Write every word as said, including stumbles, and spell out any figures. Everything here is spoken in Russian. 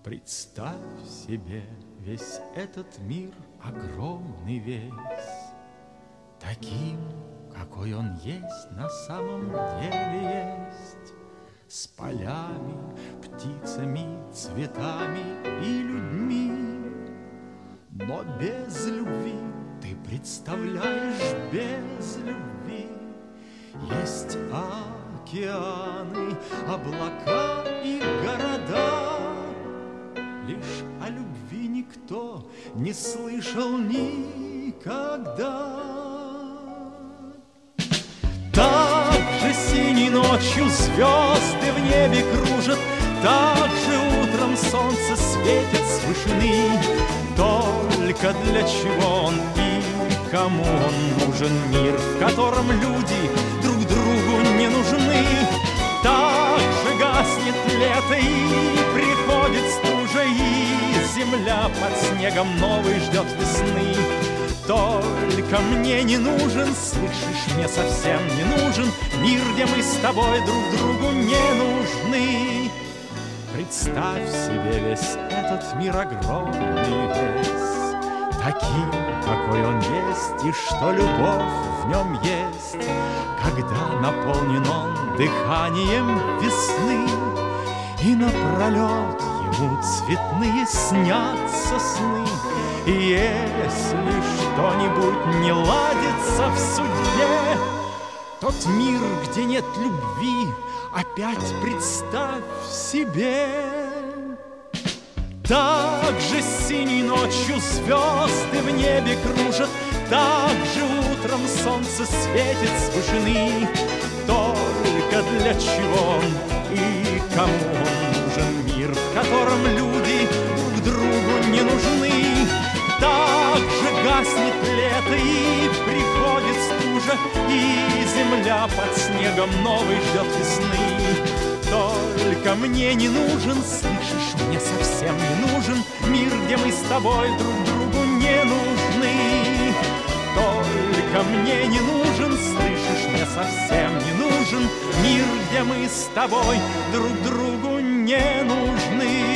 Представь себе весь этот мир, огромный весь, таким, какой он есть, на самом деле есть, с полями, птицами, цветами и людьми. Но без любви, ты представляешь, без любви есть океаны, облака и города. Лишь о любви никто не слышал никогда. Так же синей ночью звезды в небе кружат, так же утром солнце светит с вышины. Только для чего он и кому он нужен мир, в котором люди друг другу не нужны? Так же гаснет лето и приходит стужа, и земля под снегом новой ждет весны. Только мне не нужен, слышишь, мне совсем не нужен мир, где мы с тобой друг другу не нужны. Представь себе весь этот мир огромный весь, таким, какой он есть, и что любовь в нем есть, когда наполнен он дыханием весны, и напролет ему цветные снятся сны. И если что-нибудь не ладится в судьбе, тот мир, где нет любви, опять представь себе. Так же синей ночью звезды в небе кружат, так же утром солнце светит с вышины. Только для чего он и кому он нужен мир, в котором люди друг другу не нужны? Так же гаснет лето и приходит стужа, и земля под снегом новой ждет весны. Только мне не нужен, слышишь, мне совсем не нужен мир, где мы с тобой друг другу не нужны. Только мне не нужен, слышишь, мне совсем не нужен мир, где мы с тобой друг другу не нужны.